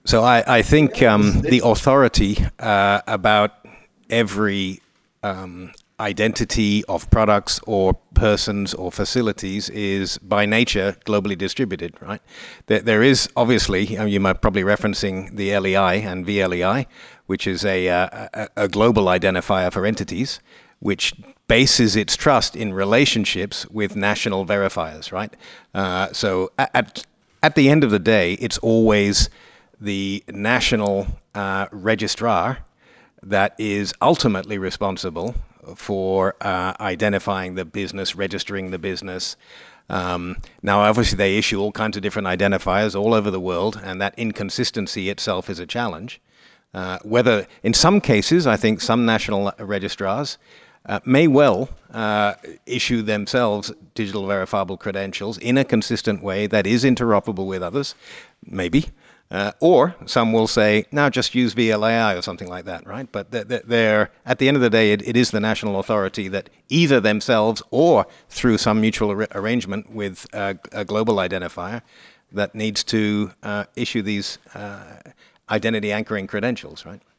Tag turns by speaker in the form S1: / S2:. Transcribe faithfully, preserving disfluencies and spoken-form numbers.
S1: So I, I think um, the authority uh, about every um, identity of products or persons or facilities is by nature globally distributed, right? There, there is obviously, you, know, you might probably referencing the L E I and V L E I, which is a, a, a global identifier for entities, which bases its trust in relationships with national verifiers, right? Uh, so at, at the end of the day, it's always the national uh, registrar that is ultimately responsible for uh, identifying the business, registering the business. Um, now, obviously, they issue all kinds of different identifiers all over the world, and that inconsistency itself is a challenge. Uh, whether, in some cases, I think some national registrars uh, may well uh, issue themselves digital verifiable credentials in a consistent way that is interoperable with others, maybe. Uh, or some will say, now just use V L A I or something like that, right? But they're, they're, at the end of the day, it, it is the national authority that either themselves or through some mutual ar- arrangement with uh, a global identifier that needs to uh, issue these uh, identity anchoring credentials, right?